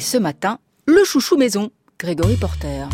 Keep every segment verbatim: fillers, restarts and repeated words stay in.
ce matin, le chouchou maison, Gregory Porter.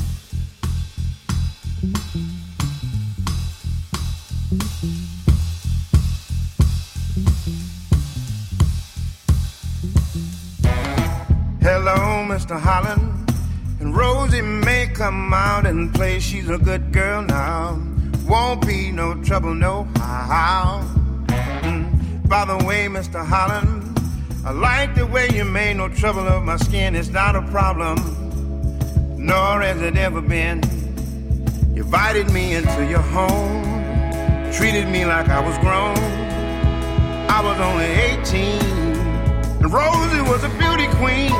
Hello, Mister Holland. And Rosie may come out and play. She's a good girl now. Won't be no trouble, no how. Mm. By the way, Mister Holland, I like the way you made no trouble of my skin. It's not a problem, nor has it ever been. You invited me into your home, treated me like I was grown. I was only eighteen, and Rosie was a beauty queen.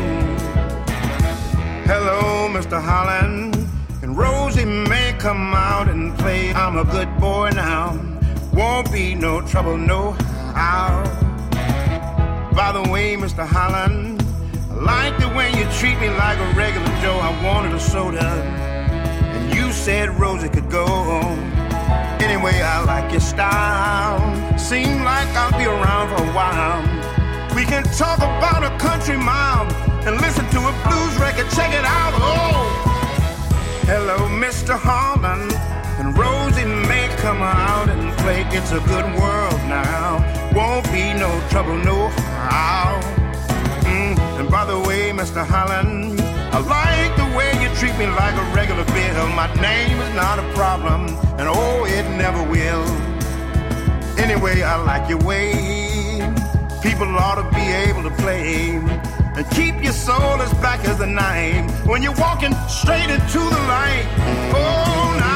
Hello, Mister Holland, and Rosie may come out and play. I'm a good boy now, won't be no trouble, no how. By the way, Mister Holland, I like the way you treat me like a regular Joe. I wanted a soda, and you said Rosie could go. Anyway, I like your style, seem like I'll be around for a while. We can talk about a country mile and listen to a blues record, check it out, oh! Hello, Mister Holland, and Rosie may come out and play. It's a good world now, won't be no trouble, no how. Mm. And by the way, Mister Holland, I like the way you treat me like a regular bill. My name is not a problem, and oh, it never will. Anyway, I like your way. People ought to be able to play and keep your soul as black as the night when you're walking straight into the light. Oh, now.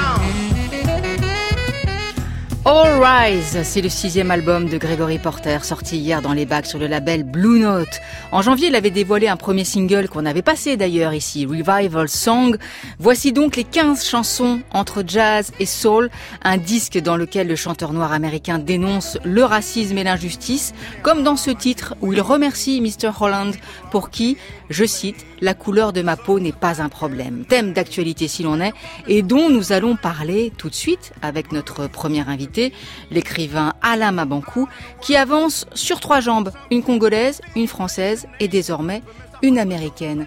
All Rise, c'est le sixième album de Gregory Porter, sorti hier dans les bacs sur le label Blue Note. En janvier, il avait dévoilé un premier single qu'on avait passé d'ailleurs ici, Revival Song. Voici donc les quinze chansons entre jazz et soul, un disque dans lequel le chanteur noir américain dénonce le racisme et l'injustice, comme dans ce titre où il remercie Mister Holland pour qui, je cite, la couleur de ma peau n'est pas un problème. Thème d'actualité si l'on est, et dont nous allons parler tout de suite avec notre premier invité, l'écrivain Alain Mabankou, qui avance sur trois jambes, une congolaise, une française et désormais une américaine.